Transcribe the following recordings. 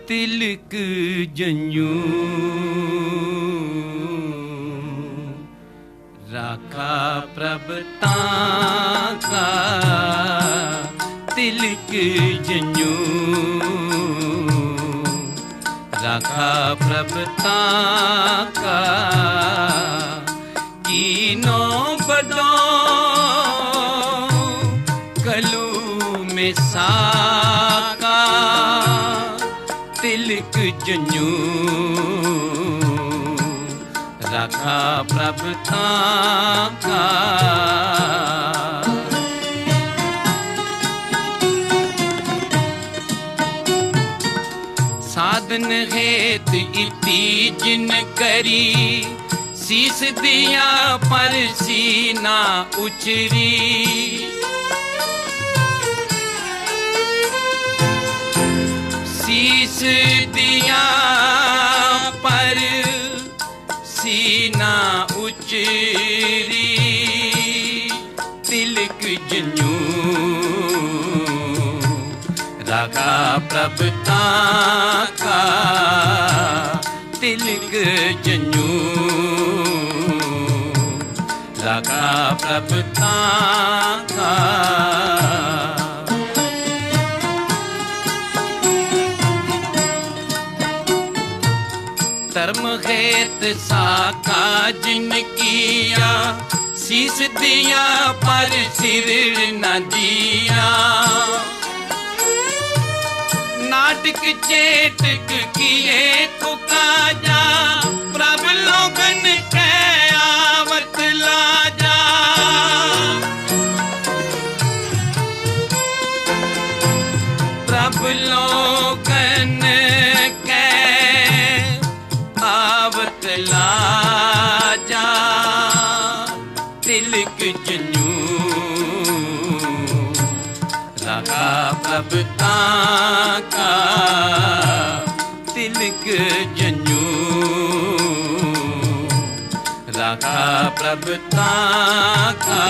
तिलक जन्यू राखा प्रभ ताका तिलक जन्यू राखा प्रभ ताका कीनो बदो कलू में साका तिलक जन्यू राखा प्रभ ताका साधन हेत इति जिन करी शीस दिया पर सीना उचरी शीस दिया पर सीना उचरी तिलक जन्यू राखा प्रभ ताका तिलक जन्यू राखा प्रभ ताका धर्म हेत साका जिन किया शीस दिया पर सिर न दिया नाटक चेटक किए को काजा प्रभ लोगन के आवत लाजा प्रभ लोगन के आवत लाजा तिलक जन्यू राखा प्रभ ताका तिलक जन्यू राखा प्रभ ताका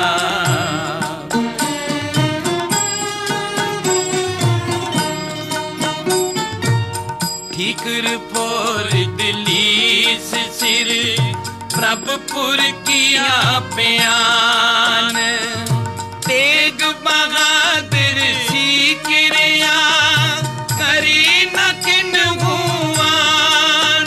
ठीकर फोर दिलीस सिर प्रभपुर किया बयान तेग बहादुर सीकरिया करी न किन हुआन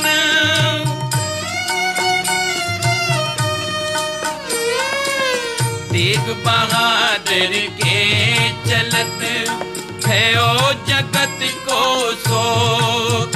तेग बहादुर के चलत भयो जगत को सो